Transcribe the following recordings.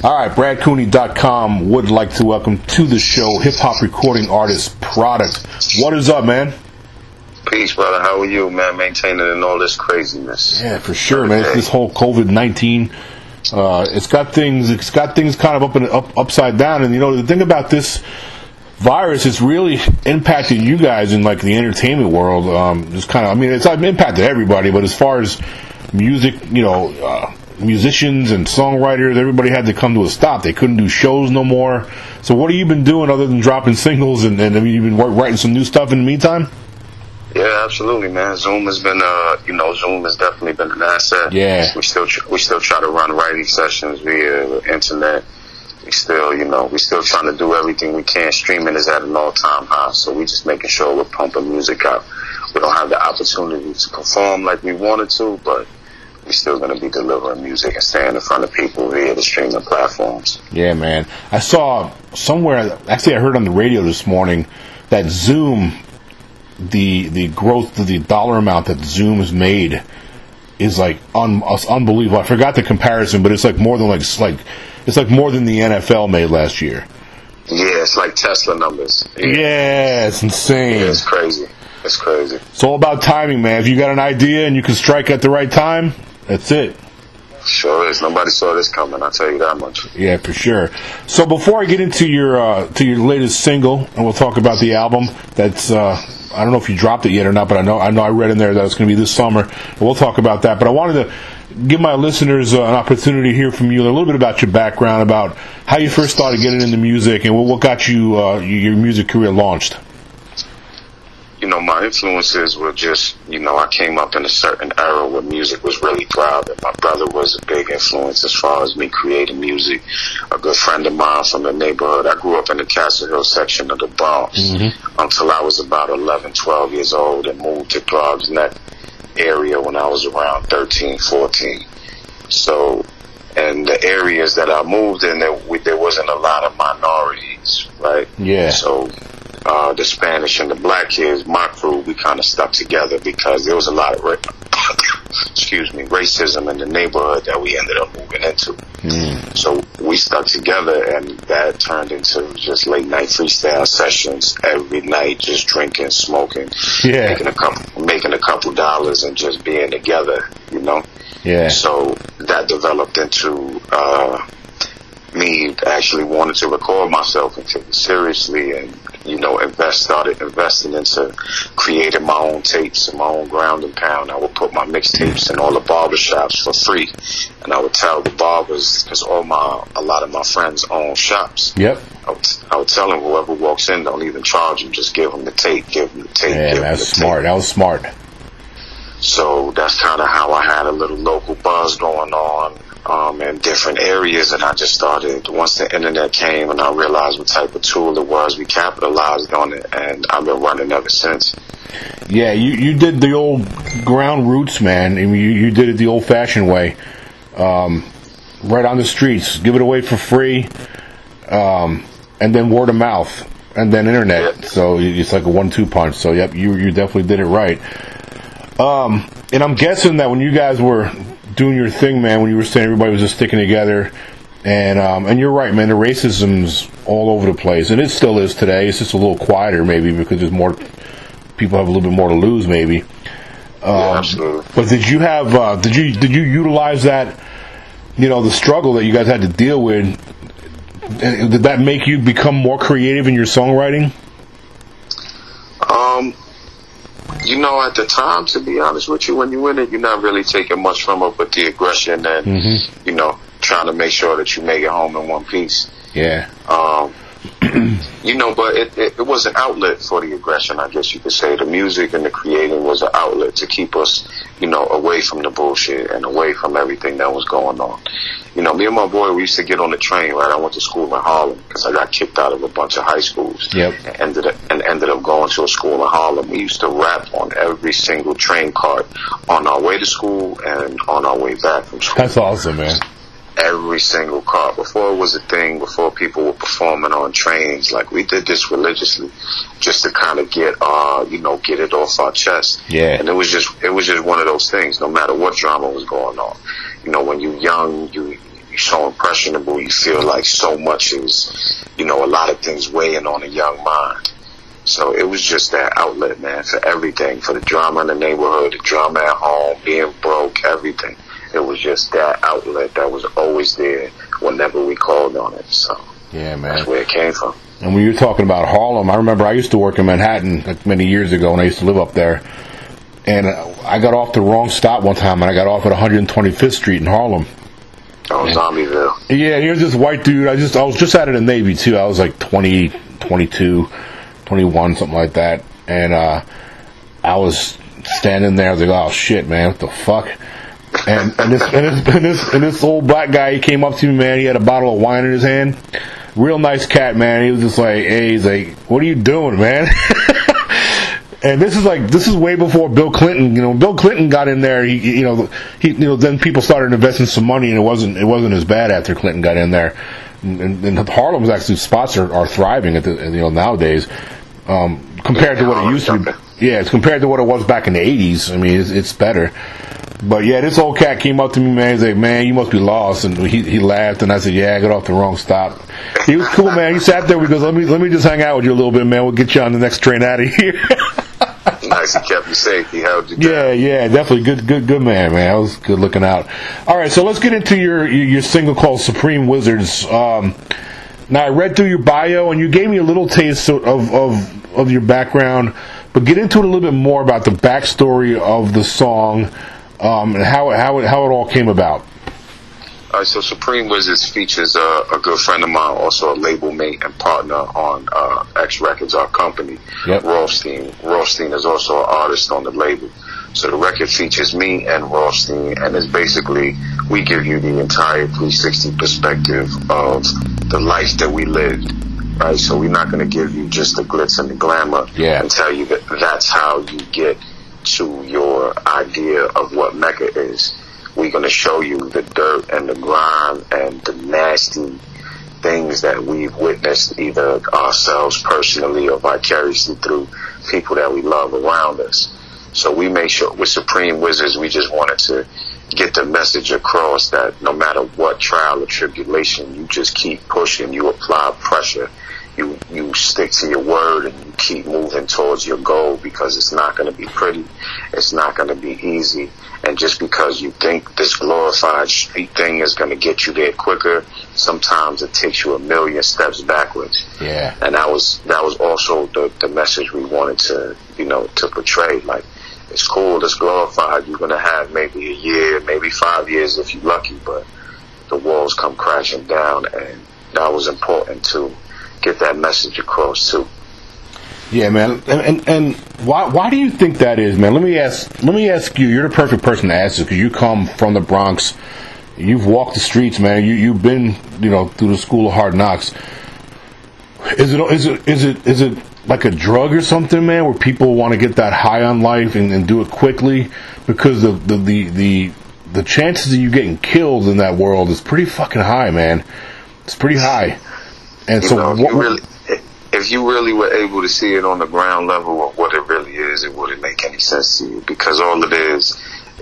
All right, BradCooney.com would like to welcome to the show hip-hop recording artist Product. What is up, man? Peace, brother. How are you, man? Maintaining in all this craziness. Yeah, for sure, man. It's this whole COVID-19, it's got things kind of upside down. And, you know, the thing about this virus, it's really impacted you guys in, like, the entertainment world. It's kind of, I mean, it's impacted everybody, but as far as music, you know, musicians and songwriters, everybody had to come to a stop. They couldn't do shows no more. So what have you been doing other than dropping singles? And I mean, you've been writing some new stuff in the meantime? Yeah, absolutely, man. Zoom has been, Zoom has definitely been an asset. Yeah. We still try to run writing sessions via the internet. We still trying to do everything we can. Streaming is at an all-time high, so we just making sure we're pumping music out. We don't have the opportunity to perform like we wanted to, but we're still going to be delivering music and staying in front of people via the streaming platforms. Yeah, man. I saw somewhere, actually I heard on the radio this morning, that Zoom, the growth, the dollar amount that Zoom has made is like unbelievable. I forgot the comparison, but it's like more than it's like more than the NFL made last year. Yeah, it's like Tesla numbers. Yeah, it's insane. Yeah, it's crazy. It's crazy. It's all about timing, man. If you got an idea and you can strike at the right time, that's it. Sure is. Nobody saw this coming, I'll tell you that much. Yeah, for sure. So before I get into your latest single, and we'll talk about the album, that's I don't know if you dropped it yet or not, but I know I read in there that it's going to be this summer, and we'll talk about that. But I wanted to give my listeners an opportunity to hear from you a little bit about your background, about how you first started getting into music, and what got you your music career launched. You know, my influences were just, I came up in a certain era where music was really thriving. My brother was a big influence as far as me creating music. A good friend of mine from the neighborhood. I grew up in the Castle Hill section of the Bronx until I was about 11, 12 years old and moved to Throgs Neck area when I was around 13, 14. So, and the areas that I moved in, there wasn't a lot of minorities, right? Yeah. So, the Spanish and the black kids, my crew, we kind of stuck together because there was a lot of racism in the neighborhood that we ended up moving into. So we stuck together, and that turned into just late night freestyle sessions every night, just drinking, smoking, making a couple dollars, and just being together, Yeah. So that developed into me actually wanted to record myself and take it seriously, and started investing into creating my own tapes and my own ground and pound. I would put my mixtapes in all the barbershops for free, and I would tell the barbers, because a lot of my friends own shops. Yep. I would tell them, whoever walks in, don't even charge them, just give them the tape, Yeah, that's smart. That was smart. So that's kind of how I had a little local buzz going on in different areas, and I just started, once the internet came and I realized what type of tool it was, we capitalized on it, and I've been running ever since. Yeah, you did the old ground roots, man. I mean, you did it the old-fashioned way. Right on the streets, give it away for free, and then word of mouth, and then internet. Yep. So it's like a 1-2 punch. So, yep, you definitely did it right. And I'm guessing that when you guys were doing your thing, man, when you were saying everybody was just sticking together, and you're right, man, the racism's all over the place, and it still is today. It's just a little quieter, maybe, because there's more people have a little bit more to lose, maybe. Yeah, absolutely. But did you have did you utilize that, the struggle that you guys had to deal with? Did that make you become more creative in your songwriting? At the time, to be honest with you, when you're in it, you're not really taking much from it but the aggression and, trying to make sure that you make it home in one piece. Yeah. But it was an outlet for the aggression, I guess you could say. The music and the creating was an outlet to keep us, away from the bullshit and away from everything that was going on. Me and my boy, we used to get on the train, right? I went to school in Harlem because I got kicked out of a bunch of high schools. Yep. And ended up going to a school in Harlem. We used to rap on every single train card on our way to school and on our way back from school. That's awesome, man. Every single car. Before it was a thing, before people were performing on trains, like we did this religiously just to kind of get it off our chest. Yeah. And it was just one of those things, no matter what drama was going on. When you're young, you're so impressionable, where you feel like so much is, a lot of things weighing on a young mind. So it was just that outlet, man, for everything, for the drama in the neighborhood, the drama at home, being broke, everything. It was just that outlet that was always there whenever we called on it. So yeah, man, that's where it came from. And when you're talking about Harlem, I remember I used to work in Manhattan many years ago, and I used to live up there. And I got off the wrong stop one time, and I got off at 125th Street in Harlem. Oh, Zombieville. Yeah, here's this white dude. I was just out of the Navy too. I was like 20, 22, 21, something like that. And I was standing there. I was like, "Oh shit, man, what the fuck?" And this old black guy, he came up to me, man. He had a bottle of wine in his hand. Real nice cat, man. He was just like, "Hey," he's like, "What are you doing, man?" And this is way before Bill Clinton. Bill Clinton got in there. He then people started investing some money, and it wasn't as bad after Clinton got in there. And Harlem's actually spots are thriving nowadays compared to what it used to be. Yeah, it's compared to what it was back in the 80s. I mean, it's better. But yeah, this old cat came up to me, man. He's like, "Man, you must be lost." And he laughed, and I said, "Yeah, I got off the wrong stop." He was cool, man. He sat there. He goes, "Let me just hang out with you a little bit, man. We'll get you on the next train out of here." Nice, he kept you safe. He held you down. Yeah, definitely good man. I was good looking out. All right, so let's get into your single called Supreme Wizards. Now I read through your bio, and you gave me a little taste of your background, but get into it a little bit more about the backstory of the song. And how it all came about. All right, so Supreme Wizards features a good friend of mine, also a label mate and partner on X Records, our company, yep. Rothstein. Rothstein is also an artist on the label. So the record features me and Rothstein, and it's basically, we give you the entire 360 perspective of the life that we lived. Right, so we're not going to give you just the glitz and the glamour and tell you that that's how you get to your idea of what Mecca is. We're going to show you the dirt and the grime and the nasty things that we've witnessed either ourselves personally or vicariously through people that we love around us. So we make sure with Supreme Wizards, we just wanted to get the message across that no matter what trial or tribulation, you just keep pushing, you apply pressure, you stick to your word, and you keep moving towards your goal, because it's not going to be pretty, it's not going to be easy. And just because you think this glorified street thing is going to get you there quicker, sometimes it takes you a million steps backwards. Yeah. And that was also the message we wanted to to portray. Like, it's cool, it's glorified, you're going to have maybe a year, maybe 5 years if you're lucky, but the walls come crashing down, and that was important to get that message across too. Yeah, man. And why do you think that is, man? Let me ask you. You're the perfect person to ask this, because you come from the Bronx. You've walked the streets, man. You've been through the school of hard knocks. Is it like a drug or something, man, where people want to get that high on life and do it quickly? Because the chances of you getting killed in that world is pretty fucking high, man. It's pretty high. And if you really were able to see it on the ground level of what it really is, it wouldn't make any sense to you, because all it is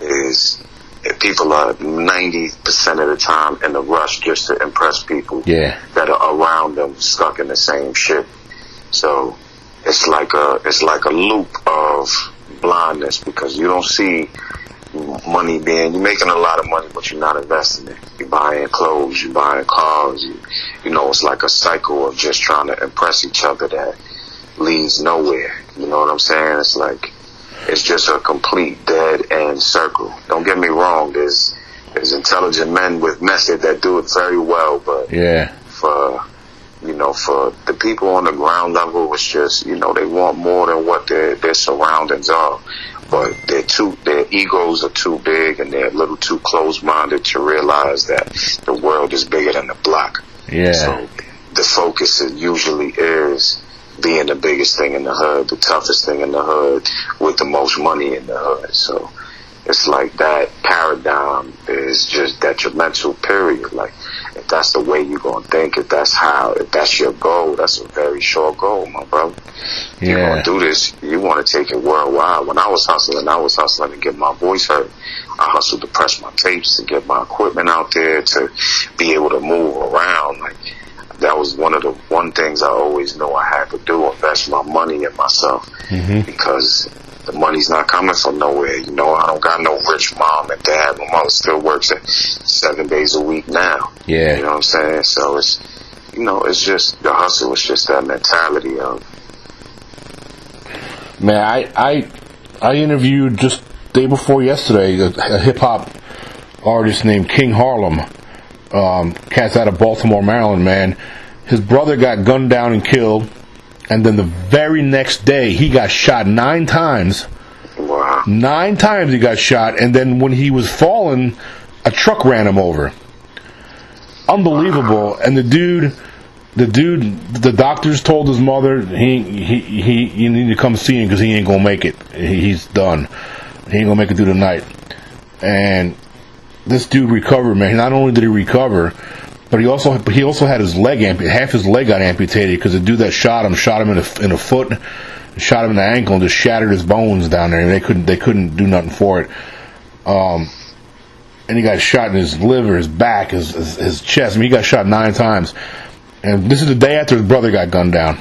people are 90% of the time in a rush just to impress people that are around them, stuck in the same shit. So it's like a loop of blindness, because you don't see money you're making a lot of money, but you're not investing it. You're buying clothes, you're buying cars, it's like a cycle of just trying to impress each other that leads nowhere. You know what I'm saying? It's like, it's just a complete dead end circle. Don't get me wrong, there's intelligent men with method that do it very well, but for the people on the ground level, it's just, they want more than what their surroundings are. But their egos are too big, and they're a little too close-minded to realize that the world is bigger than the block. Yeah. So the focus usually is being the biggest thing in the hood, the toughest thing in the hood, with the most money in the hood. So it's like that paradigm is just detrimental, period. Like, if that's the way you're going to think, if that's your goal, that's a very short goal, my brother. Yeah. You're going to do this, you want to take it worldwide. When I was hustling to get my voice heard. I hustled to press my tapes, to get my equipment out there, to be able to move around. one things I always knew I had to do, invest my money in myself, because the money's not coming from nowhere. You know, I don't got no rich mom and dad. My mom still works at 7 days a week now. Yeah. You know what I'm saying? So it's, you know, it's just, the hustle is just that mentality of. Man, I interviewed just day before yesterday a hip hop artist named King Harlem. Cat's out of Baltimore, Maryland, man. His brother got gunned down and killed, and then the very next day he got shot 9 times. Wow. 9 times he got shot, and then when he was falling, a truck ran him over. Unbelievable. Wow. And the doctors told his mother you need to come see him because he ain't gonna make it. He's done. He ain't gonna make it through the night. And this dude recovered, man. Not only did he recover, but he also had his leg amputated. Half his leg got amputated because the dude that shot him in the foot, shot him in the ankle, and just shattered his bones down there. And they couldn't do nothing for it. And he got shot in his liver, his back, his chest. I mean, he got shot 9 times. And this is the day after his brother got gunned down.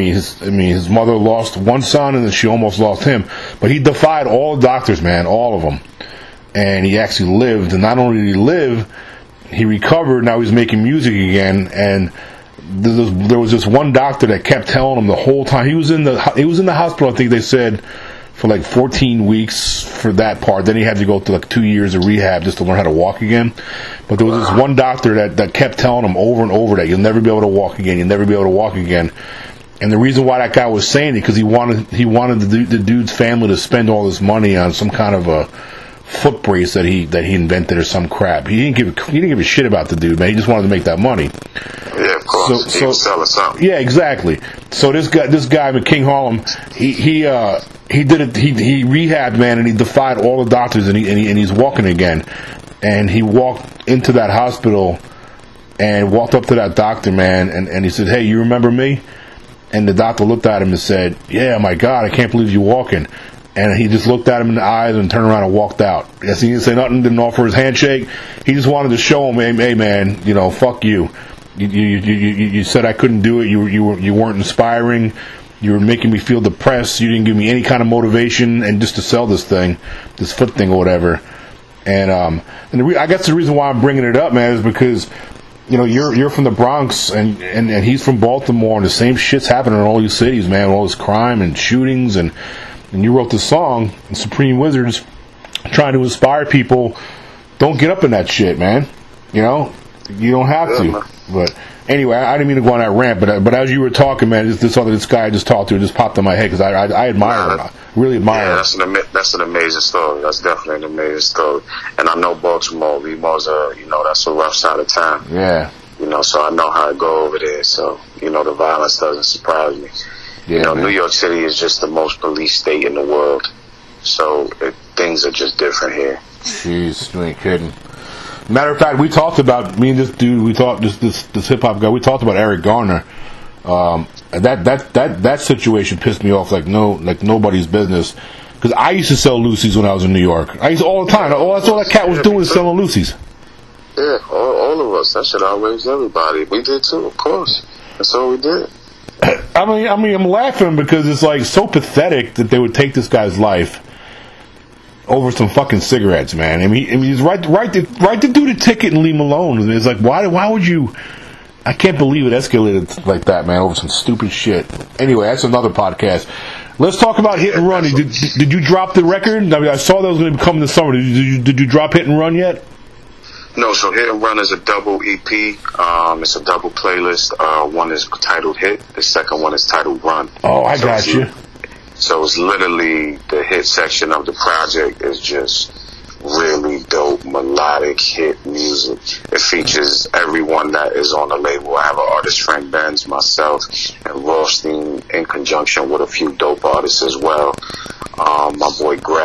His mother lost one son, and then she almost lost him. But he defied all the doctors, man, all of them. And he actually lived. And not only did he live, he recovered. Now he's making music again. And there was this one doctor that kept telling him the whole time. He was in the hospital, I think they said, for like 14 weeks for that part. Then he had to go through like 2 years of rehab just to learn how to walk again. But there was this one doctor that kept telling him over and over that you'll never be able to walk again. You'll never be able to walk again. And the reason why that guy was saying it, because he wanted the dude's family to spend all this money on some kind of a foot brace that he invented or some crap. He didn't give a shit about the dude, man. He just wanted to make that money. Yeah, of course. He was selling something. Yeah, exactly. So this guy, King Harlem, he did it. He rehabbed, man, and he defied all the doctors, and he's walking again. And he walked into that hospital and walked up to that doctor, man, and he said, "Hey, you remember me?" And the doctor looked at him and said, "Yeah, my God, I can't believe you're walking." And he just looked at him in the eyes and turned around and walked out. Yes, he didn't say nothing, didn't offer his handshake. He just wanted to show him, hey man, you know, fuck you. You said I couldn't do it. You weren't inspiring. You were making me feel depressed. You didn't give me any kind of motivation, and just to sell this foot thing or whatever. And I guess the reason why I'm bringing it up, man, is because, you know, you're from the Bronx and he's from Baltimore, and the same shit's happening in all these cities, man. All this crime and shootings, and you wrote the song, Supreme Wizards, trying to inspire people. Don't get up in that shit, man. You know, you don't have to. But anyway, I didn't mean to go on that rant, but as you were talking, man, this guy I just talked to just popped in my head because I admire him. I really admire him. That's an amazing story. That's definitely an amazing story. And I know Baltimore, that's a rough side of town. Yeah. You know, so I know how to go over there. So, you know, the violence doesn't surprise me. Yeah, you know, man. New York City is just the most policed state in the world. So things are just different here. Jeez, you ain't kidding. Matter of fact, we talked about, me and this dude, this hip hop guy, we talked about Eric Garner. That situation pissed me off like nobody's business. Because I used to sell Lucy's when I was in New York. I used to all the time. That's all that cat was doing, was selling Lucy's. Yeah, all of us. That should outrage everybody. We did too, of course. That's all we did. I mean, I'm laughing because it's like so pathetic that they would take this guy's life over some fucking cigarettes, man. I mean, he's right to do the ticket and leave him alone. It's like, why would you? I can't believe it escalated like that, man, over some stupid shit. Anyway, that's another podcast. Let's talk about Hit and Run. Did you drop the record? I mean, I saw that was going to come this summer. Did you drop Hit and Run yet? No, so Hit and Run is a double EP. It's a double playlist. One is titled Hit. The second one is titled Run. Oh, I got you. So it's literally the hit section of the project is just really dope, melodic hit music. It features everyone that is on the label. I have an artist, Frank Benz, myself, and Rothstein, in conjunction with a few dope artists as well. My boy Graf,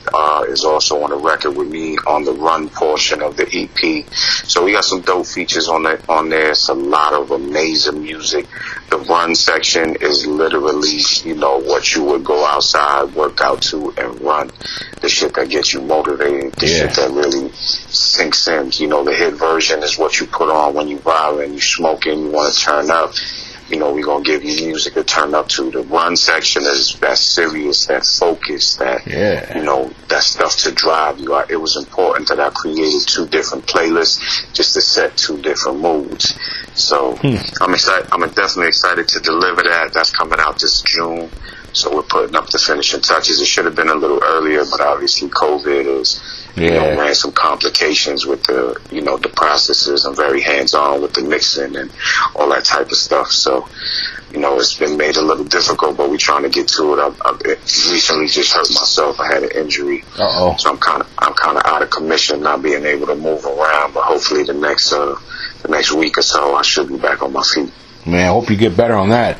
is also on the record with me on the Run portion of the EP. So we got some dope features on there. It's a lot of amazing music. The Run section is literally, what you would go outside, work out to, and run. The shit that gets you motivated. The shit that really sinks in. The hit version is what you put on when you vibe and you smoking, you want to turn up. We're going to give you music to turn up to. The Run section is that serious, that focus, that, that stuff to drive you. It was important that I created 2 different playlists just to set 2 different moods. So I'm excited. I'm definitely excited to deliver that. That's coming out this June. So we're putting up the finishing touches. It should have been a little earlier, but obviously COVID is, ran some complications with the, the processes. I'm very hands-on with the mixing and all that type of stuff. So, it's been made a little difficult, but we're trying to get to it. I recently just hurt myself. I had an injury. Uh-oh. So I'm kind of out of commission, not being able to move around, but hopefully the next week or so I should be back on my feet. Man, I hope you get better on that.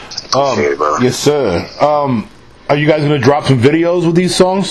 Yes, sir. Are you guys going to drop some videos with these songs?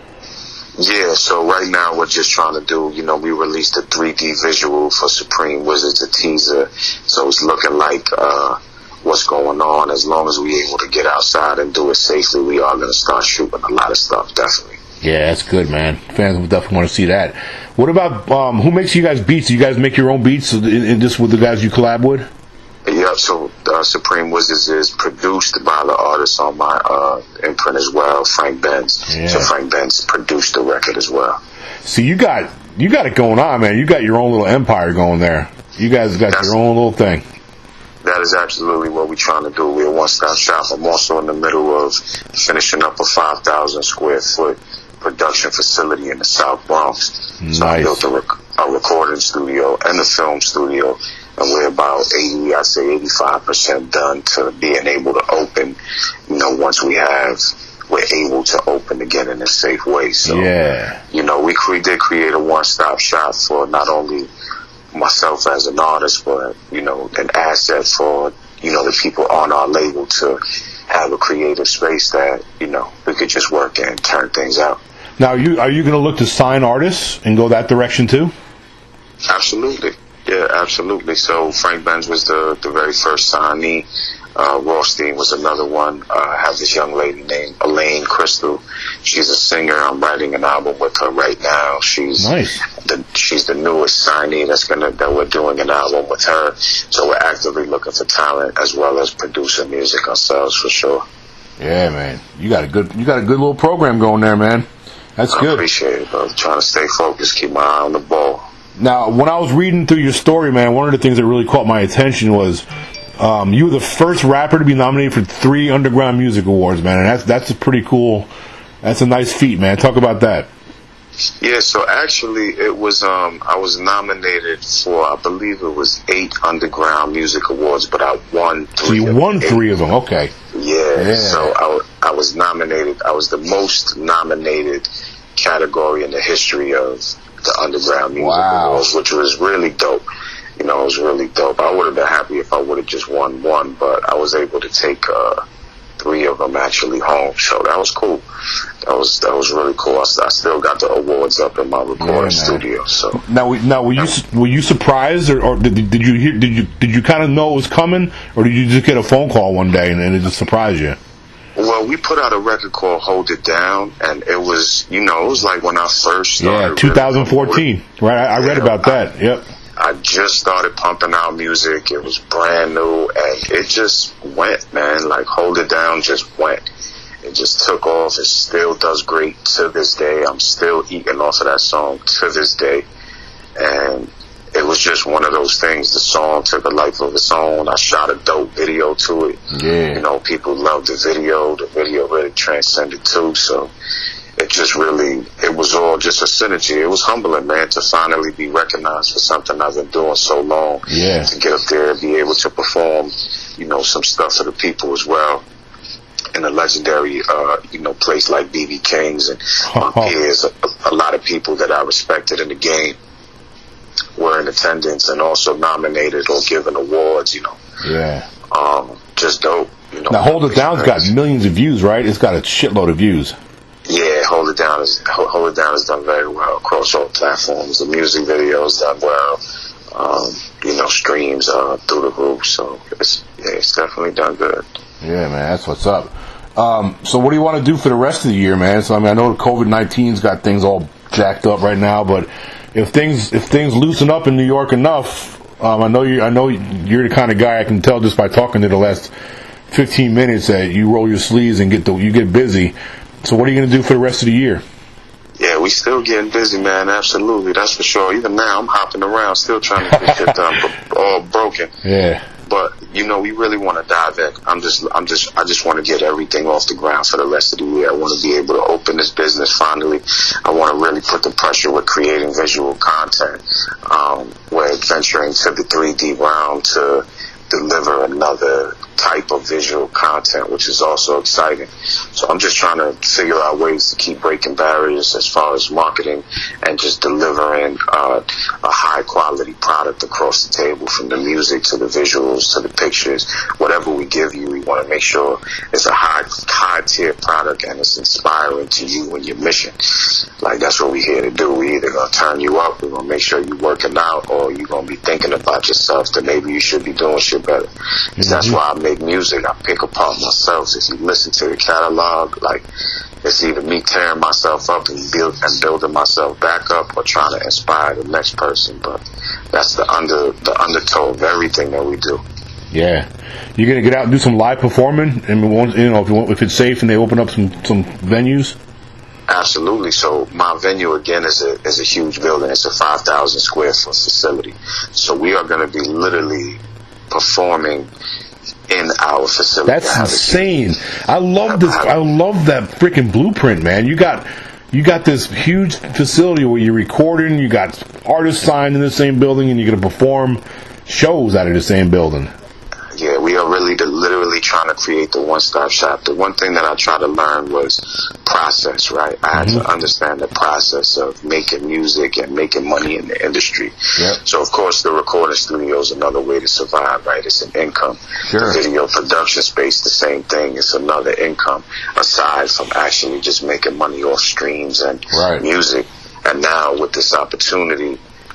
Yeah, so right now we're just trying to do, we released a 3D visual for Supreme Wizards, a teaser. So it's looking like what's going on. As long as we're able to get outside and do it safely, we are going to start shooting a lot of stuff, definitely. Yeah, that's good, man. Fans will definitely want to see that. What about, who makes you guys beats? Do you guys make your own beats in this with the guys you collab with? Yep, so Supreme Wizards is produced by the artist on my imprint as well, Frank Benz. Yeah. So Frank Benz produced the record as well. See, you got it going on, man. You got your own little empire going there. You guys got your own little thing. That is absolutely what we're trying to do. We're a one-stop shop. I'm also in the middle of finishing up a 5,000 square foot production facility in the South Bronx. Nice. So I built a recording studio and a film studio. And we're about 85% done to being able to open, once we're able to open again in a safe way. So, we did create a one-stop shop for not only myself as an artist, but, an asset for, the people on our label to have a creative space that, we could just work and turn things out. Now, are you going to look to sign artists and go that direction too? Absolutely. Yeah, absolutely. So Frank Benz was the very first signee. Rothstein was another one. I have this young lady named Elaine Crystal. She's a singer. I'm writing an album with her right now. She's the newest signee that we're doing an album with her. So we're actively looking for talent as well as producing music ourselves for sure. Yeah, man. You got a good little program going there, man. That's good. I appreciate it, bro. Trying to stay focused, keep my eye on the ball. Now, when I was reading through your story, man, one of the things that really caught my attention was you were the first rapper to be nominated for 3 Underground Music Awards, man, and that's a pretty cool. That's a nice feat, man. Talk about that. Yeah, so actually, it was I was nominated for, I believe it was 8 Underground Music Awards, but I won 3. So you won 3 of them, okay? Yeah. So I was nominated. I was the most nominated category in the history of the Underground Music Awards, which was really dope. It was really dope. I would have been happy if I would have just won 1, but I was able to take 3 of them actually home. So that was cool. That was really cool. I still got the awards up in my recording studio. So now were you surprised, or did you kind of know it was coming, or did you just get a phone call one day and it just surprised you? Well, we put out a record called Hold It Down, and it was, it was like when I first started. Yeah, 2014. Right, I read about that. Yep. I just started pumping out music. It was brand new, and it just went, man. Like, Hold It Down just went. It just took off. It still does great to this day. I'm still eating off of that song to this day. And it was just one of those things. The song took a life of its own. I shot a dope video to it. Yeah. People loved the video. The video really transcended too. So it was all just a synergy. It was humbling, man, to finally be recognized for something I've been doing so long. Yeah. To get up there and be able to perform, some stuff for the people as well. In a legendary, place like BB King's and my peers, a lot of people that I respected in the game were in attendance and also nominated or given awards, Yeah. Just dope. Now, Hold It Down's got millions of views, right? It's got a shitload of views. Yeah, Hold It Down is done very well across all platforms. The music video is done well. Streams are through the roof, so it's definitely done good. Yeah, man, that's what's up. So what do you want to do for the rest of the year, man? So I know COVID-19's got things all jacked up right now, but if things loosen up in New York enough, I know you're the kind of guy, I can tell just by talking to the last 15 minutes, that you roll your sleeves and you get busy. So what are you going to do for the rest of the year? Yeah, we still getting busy, man. Absolutely, that's for sure. Even now, I'm hopping around, still trying to get shit done, but all broken. Yeah. But we really want to dive in. I just want to get everything off the ground for the rest of the year. I want to be able to open this business finally. I want to really put the pressure with creating visual content. We're venturing to the 3D realm to deliver another type of visual content, which is also exciting. So I'm just trying to figure out ways to keep breaking barriers as far as marketing and just delivering a high quality product across the table, from the music to the visuals to the pictures. Whatever we give you, we want to make sure it's a high tier product and it's inspiring to you and your mission. Like, that's what we're here to do. We're either going to turn you up, we're going to make sure you're working out, or you're going to be thinking about yourself that maybe you should be doing shit better. Mm-hmm. That's why I make music. I pick apart myself. If you listen to the catalog, like, it's either me tearing myself up and building myself back up, or trying to inspire the next person. But that's the undertow of everything that we do. Yeah, you're gonna get out and do some live performing, and if it's safe and they open up some venues. Absolutely. So my venue again is a huge building. It's a 5,000 square foot facility. So we are going to be literally performing in our facility. That's insane. I love this. I love that freaking blueprint, man. You got this huge facility where you're recording. You got artists signed in the same building, and you're going to perform shows out of the same building. Yeah, we are really literally trying to create the one-stop shop. The one thing that I tried to learn was process, right? I had to understand the process of making music and making money in the industry. Yep. So, of course, the recording studio is another way to survive, right? It's an income. Sure. The video production space, the same thing. It's another income, aside from actually just making money off streams and music. And now with this opportunity,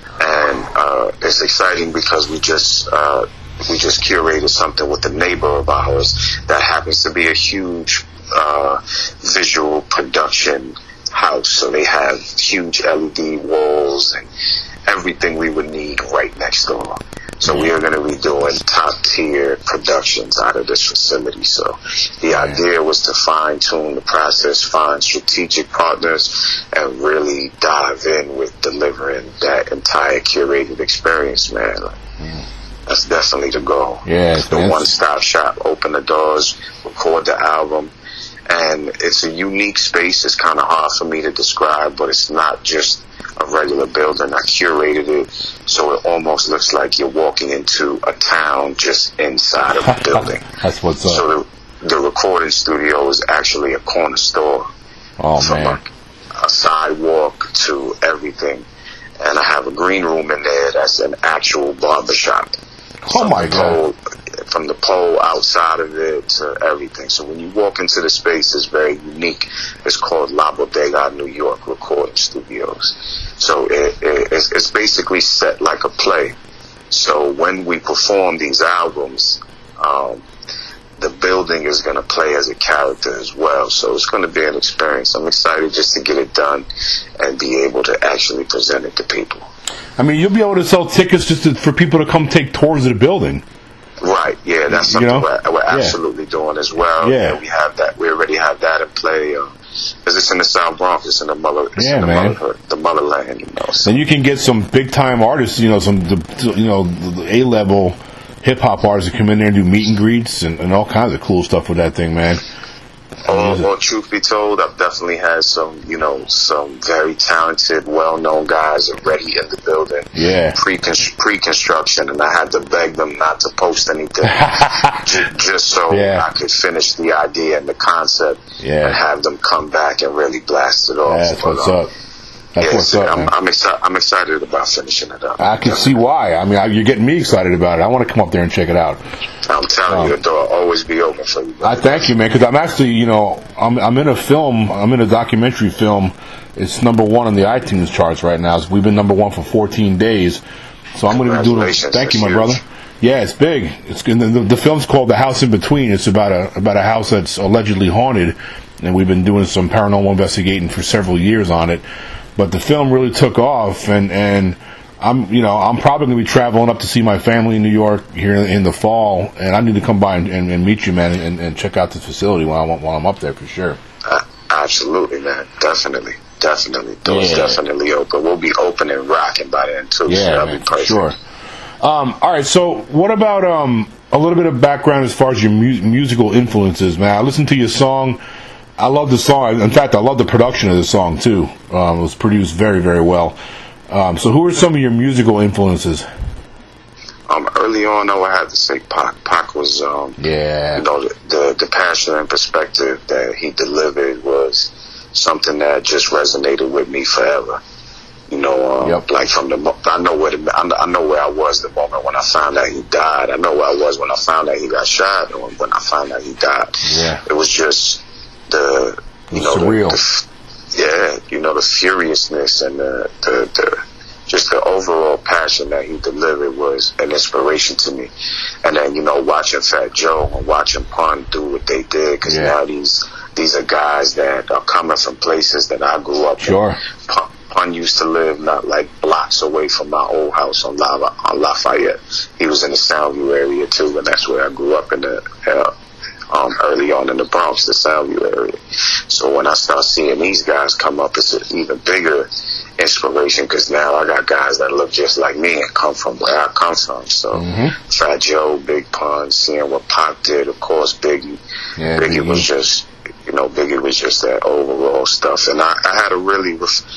and it's exciting because we just curated something with a neighbor of ours that happens to be a huge visual production house. So they have huge LED walls and everything we would need right next door. So we are going to be doing top tier productions out of this facility. So the idea was to fine tune the process, find strategic partners, and really dive in with delivering that entire curated experience, man. That's definitely the goal. Yeah, the one-stop shop. Open the doors, record the album, and it's a unique space. It's kind of hard for me to describe, but it's not just a regular building. I curated it so it almost looks like you're walking into a town just inside of a building. That's what's up. So the recording studio is actually a corner store. Oh, from man. a sidewalk to everything. And I have a green room in there that's an actual barbershop. Oh, my God. From the pole outside of it to everything. So when you walk into the space, it's very unique. It's called La Bodega New York Recording Studios. So it's basically set like a play. So when we perform these albums, the building is going to play as a character as well. So it's going to be an experience. I'm excited just to get it done and be able to actually present it to people. I mean, you'll be able to sell tickets for people to come take tours of the building. Right, yeah, that's something we're absolutely doing as well. Yeah, we have that. We already have that in play. Because it's in the South Bronx, it's in the motherland, So. And you can get some big time artists, the A-level hip hop artists that come in there and do meet and greets and all kinds of cool stuff with that thing, man. Well, truth be told, I've definitely had some very talented, well-known guys already in the building. Yeah. Pre-construction, and I had to beg them not to post anything, just so I could finish the idea and the concept, and have them come back and really blast it off. That's what's up. That's what's up, man. I'm excited about finishing it up. I can see why. I mean, you're getting me excited about it. I want to come up there and check it out. I'm telling you, the door will always be open for you. I thank you, man, because I'm actually, I'm in a film. I'm in a documentary film. It's #1 on the iTunes charts right now. We've been #1 for 14 days. So I'm going to be doing it. Thank you, my brother. Yeah, it's big. The film's called The House in Between. It's about a house that's allegedly haunted, and we've been doing some paranormal investigating for several years on it. But the film really took off, and I'm probably going to be traveling up to see my family in New York here in the fall, and I need to come by and meet you, man, and check out the facility while I'm up there for sure. Absolutely, man. Definitely. Doors definitely open. We'll be open and rocking by then too. Yeah, so that'll man, be perfect. Sure. All right. So, what about a little bit of background as far as your musical influences, man? I listened to your song. I love the song. In fact, I love the production of the song too. It was produced very, very well. So, who are some of your musical influences? Early on, though, I had to say Pac. Pac was, the passion and perspective that he delivered was something that just resonated with me forever. Like I know where I was the moment when I found out he died. I know where I was when I found out he got shot, and when I found out he died. Yeah. It was just surreal. The furiousness and just the overall passion that he delivered was an inspiration to me. And then, watching Fat Joe and watching Pun do what they did, because now these are guys that are coming from places that I grew up in. Pun used to live not like blocks away from my old house on Lafayette. He was in the Soundview area too, and that's where I grew up in the early on in the Bronx, the Soundview area. So when I start seeing these guys come up, it's an even bigger inspiration, because now I got guys that look just like me and come from where I come from. So Fat Joe, Big Pun, seeing what Pac did, of course, Biggie. Yeah, Biggie was just, Biggie was just that overall stuff. And I had a really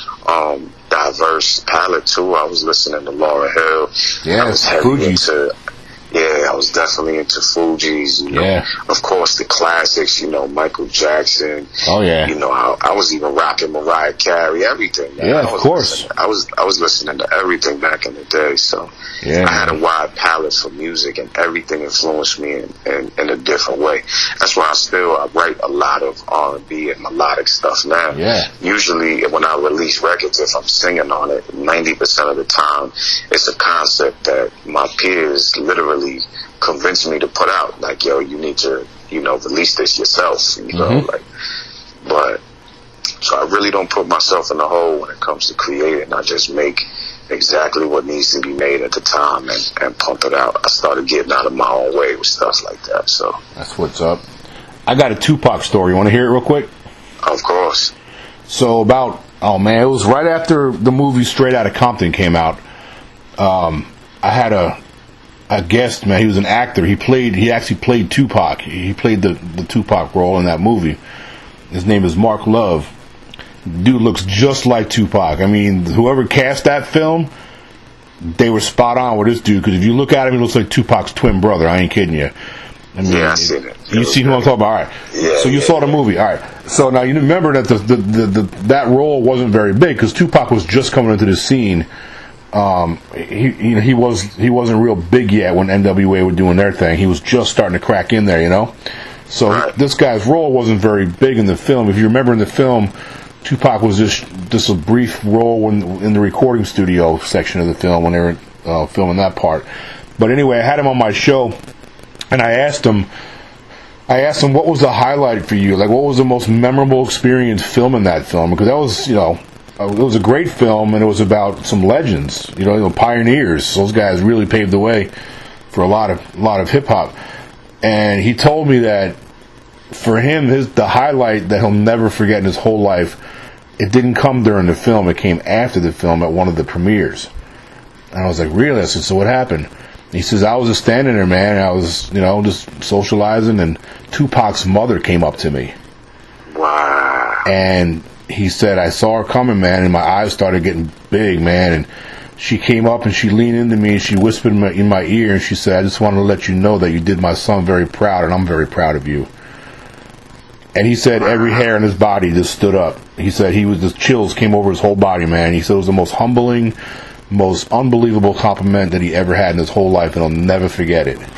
diverse palette too. I was listening to Lauryn Hill. Yeah, I was heavy into. Yeah, I was definitely into Fugees, of course the classics, Michael Jackson. Oh yeah. I was even rocking Mariah Carey, everything. Man. Yeah, of course. I was listening to everything back in the day, so I had a wide palette for music, and everything influenced me in a different way. That's why I write a lot of R&B and melodic stuff now. Yeah. Usually when I release records, if I'm singing on it, 90% of the time it's a concept that my peers literally convinced me to put out. Like, yo, you need to, release this yourself. But so I really don't put myself in the hole when it comes to creating. I just make exactly what needs to be made at the time and pump it out. I started getting out of my own way with stuff like that. So that's what's up. I got a Tupac story. You want to hear it real quick? Of course. So it was right after the movie Straight Outta Compton came out. I had a guest, man. He was an actor. He actually played Tupac. He played the Tupac role in that movie. His name is Mark Love. Dude looks just like Tupac. I mean, whoever cast that film, they were spot on with this dude, because if you look at him, he looks like Tupac's twin brother. I ain't kidding you. I mean, I seen it. You see who I'm talking about? All right. Yeah, so you saw the movie. All right. So now you remember that that role wasn't very big, because Tupac was just coming into the scene. He wasn't real big yet when NWA were doing their thing. He was just starting to crack in there, So this guy's role wasn't very big in the film. If you remember in the film, Tupac was just a brief role in the recording studio section of the film when they were filming that part. But anyway, I had him on my show, and I asked him, what was the highlight for you? Like, what was the most memorable experience filming that film? Because that was, it was a great film, and it was about some legends, pioneers. Those guys really paved the way for a lot of hip hop. And he told me that for him, the highlight that he'll never forget in his whole life, it didn't come during the film. It came after the film at one of the premieres. And I was like, really? I said, so what happened? He says, I was just standing there, man. I was, just socializing, and Tupac's mother came up to me. Wow. And he said, I saw her coming, man, and my eyes started getting big, man. And she came up and she leaned into me and she whispered in my ear, and she said, I just wanted to let you know that you did my son very proud, and I'm very proud of you. And he said every hair in his body just stood up. He said the chills came over his whole body, man. He said it was the most humbling, most unbelievable compliment that he ever had in his whole life, and he'll never forget it.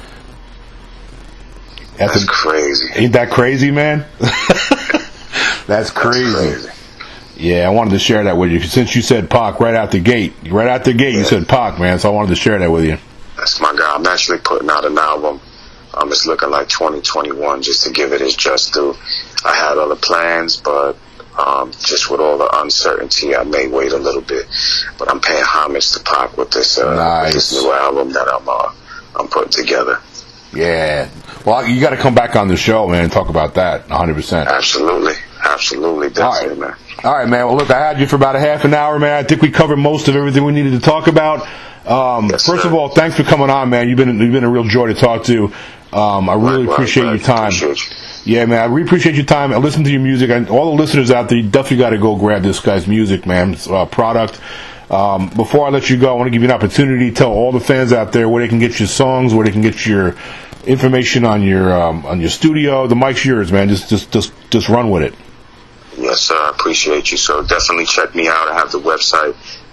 That's crazy. Ain't that crazy, man? That's crazy. Yeah, I wanted to share that with you. Since you said Pac right out the gate. You said Pac, man, so I wanted to share that with you. That's my guy. I'm actually putting out an album. It's looking like 2021, just to give it its just due. I had other plans, but just with all the uncertainty, I may wait a little bit. But I'm paying homage to Pac with this new album that I'm putting together. Yeah. Well, you got to come back on the show, man, and talk about that 100%. Absolutely, definitely, man. All right, man. Well, look, I had you for about a half an hour, man. I think we covered most of everything we needed to talk about. First of all, thanks for coming on, man. You've been a real joy to talk to. I really appreciate your time. Yeah, man. I really appreciate your time. I listen to your music, and all the listeners out there, you definitely got to go grab this guy's music, man. It's Product. Before I let you go, I want to give you an opportunity to tell all the fans out there where they can get your songs, where they can get your information on your studio. The mic's yours, man. Just run with it. Yes, sir. I appreciate you. So definitely check me out. I have the website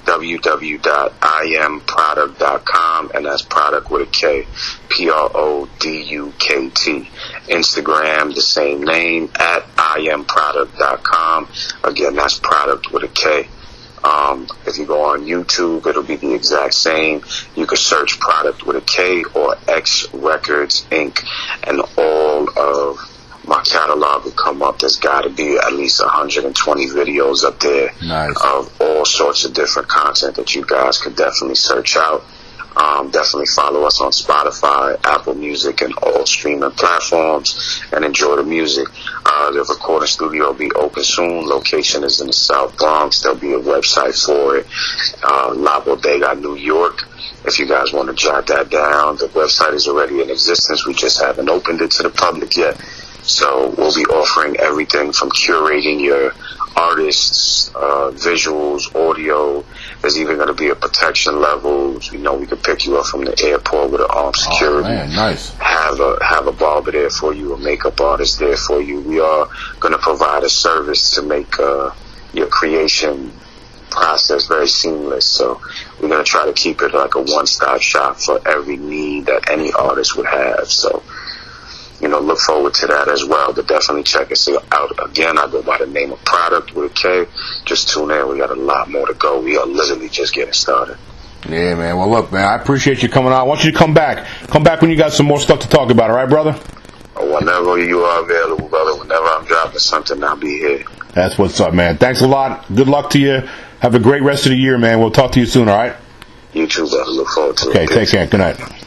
www.improduct.com, and that's product with a K, PRODUKT. Instagram, the same name, at improduct.com. Again, that's product with a K. If you go on YouTube, it'll be the exact same. You can search Product with a K or X Records Inc., and all of my catalog will come up. There's got to be at least 120 videos up there. Nice. Of all sorts of different content that you guys could definitely search out. Definitely follow us on Spotify, Apple Music, and all streaming platforms, and enjoy the music. The recording studio will be open soon. Location is in the South Bronx. There'll be a website for it. La Bodega, New York. If you guys want to jot that down, the website is already in existence. We just haven't opened it to the public yet. So we'll be offering everything from curating your artists, visuals, audio. There's even going to be a protection level. You know, we could pick you up from the airport with an armed security. Oh, man, nice. Have a barber there for you, a makeup artist there for you. We are going to provide a service to make your creation process very seamless. So we're going to try to keep it like a one-stop shop for every need that any artist would have. So, you know, look forward to that as well. But definitely check us out. Again, I go by the name of Product with a K. Just tune in. We got a lot more to go. We are literally just getting started. Yeah, man. Well, look, man, I appreciate you coming on. I want you to come back. Come back when you got some more stuff to talk about. All right, brother? Whenever you are available, brother. Whenever I'm dropping something, I'll be here. That's what's up, man. Thanks a lot. Good luck to you. Have a great rest of the year, man. We'll talk to you soon, all right? You too, brother. Look forward to it. Okay, take care. Good night.